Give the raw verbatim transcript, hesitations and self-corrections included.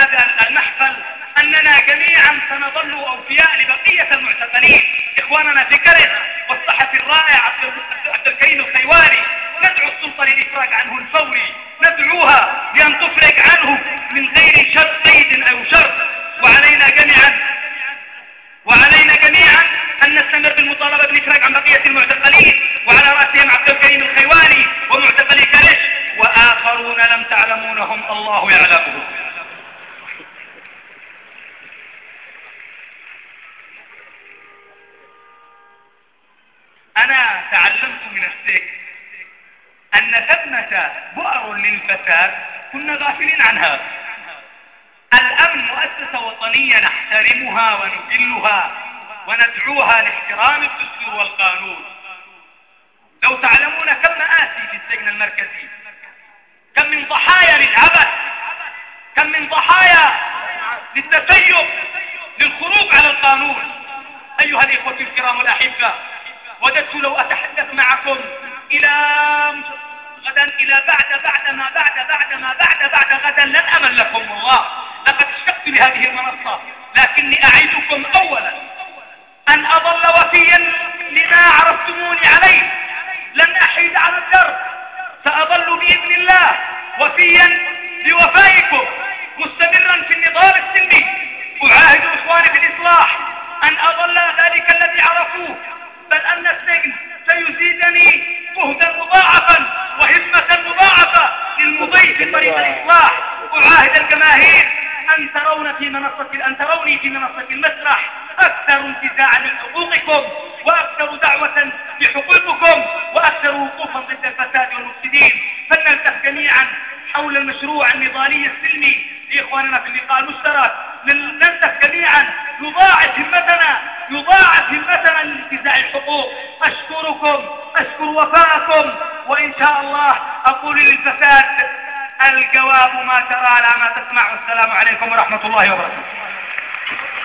هذا المحفل أننا جميعا سنظل أوفياء لبقية المعتقلين إخواننا في كرز والصحفي الرائع عبد الكريم الخيواني. ندعو السلطة للإفراج عنه الفوري، ندعوها بأن تفرج عنه من غير شر قيد أو شر. وعلينا جميعا وعلينا جميعا أن نستمر بالمطالبة بالإفراج عن بقية المعتقلين، وعلى رأسهم عبد الكريم الخيواني ومعتقلي كرش وآخرون لم تعلمونهم الله يعلمهم. أنا تعلمت من السجن أن ثمة بؤر للفساد كنا غافلين عنها. الأمن مؤسسة وطنية نحترمها ونجلها وندعوها لاحترام الدستور والقانون. لو تعلمون كم مآسي في السجن المركزي، كم من ضحايا للعبث، كم من ضحايا للتسيب، للخروج على القانون. أيها الإخوة الكرام الأحبة، وددت لو أتحدث معكم إلى غدا، إلى بعد بعد ما بعد بعد ما بعد بعد غدا، لن أمل لكم والله. لقد اشتقت لهذه المنصة، لكني أعدكم أولا أن أظل وفيا لما عرفتموني عليه، لن أحيد على الدرب، سأظل بإذن الله وفيا بوفائكم مستمرا في النضال السلمي. أعاهد إخواني في الإصلاح أن أظل ذلك الذي عرفوه، بل أن السجن سيزيدني جهدا مضاعفا وهمة مضاعفة للمضي في طريق الإصلاح. أعاهد الجماهير أن ترون في منصة أن تروني في منصة المسرح أكثر انتزاعا لحقوقكم، وأكثر دعوة لحقوقكم، وأكثر وقوفا ضد الفساد والمفسدين. فلنلتف جميعا حول المشروع النضالي السلمي لإخواننا في اللقاء المشترك. نلتف جميعا، نضاعف همتنا نضاعف همتنا لانتزاع الحقوق. أشكركم، أشكر وفاءكم، وإن شاء الله أقول للفساد الجواب ما ترى على ما تسمع. والسلام عليكم ورحمة الله وبركاته.